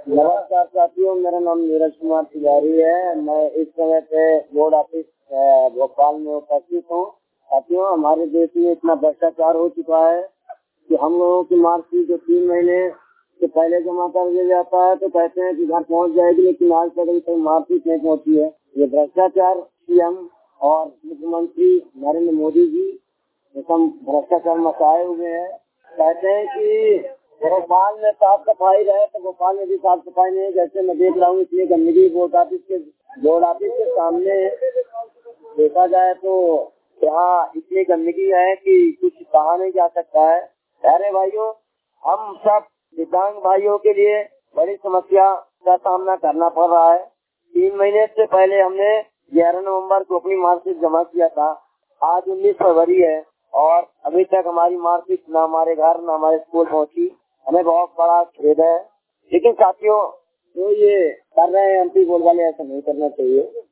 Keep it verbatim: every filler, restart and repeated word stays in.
नमस्कार साथियों, मेरा नाम नीरज कुमार तिवारी है। मैं इस समय पे बोर्ड ऑफिस भोपाल में उपस्थित हूँ। साथियों, हमारे देश में इतना भ्रष्टाचार हो चुका है कि हम लोगों की मार्कशीट जो तीन महीने से पहले जमा कर दिया जाता है तो कहते हैं कि घर पहुँच जाएगी, लेकिन आज तक अभी तक मार्कशीट नहीं पहुँची है। ये भ्रष्टाचार सीएम और मुख्यमंत्री नरेंद्र मोदी जी एकदम भ्रष्टाचार मचाए हुए हैं। कहते हैं कि भोपाल में साफ सफाई रहे तो भोपाल में भी साफ सफाई नहीं है। जैसे मैं देख रहा हूँ इतनी गंदगी बोर्ड ऑफिस के बोर्ड ऑफिस के सामने देखा जाए तो यहाँ इतनी गंदगी है कि कुछ कहा नहीं जा सकता है। अरे भाइयों, हम सब दिव्यांग भाइयों के लिए बड़ी समस्या का सामना करना पड़ रहा है। तीन महीने से पहले हमने ग्यारह नवंबर को अपनी मार्कशीट जमा किया था। आज उन्नीस फरवरी है और अभी तक हमारी मार्कशीट न हमारे घर न हमारे स्कूल पहुंची। हमें बहुत बड़ा खेद है। लेकिन साथियों, जो ये कर रहे हैं एमपी बोर्ड वाले, ऐसा नहीं करना चाहिए।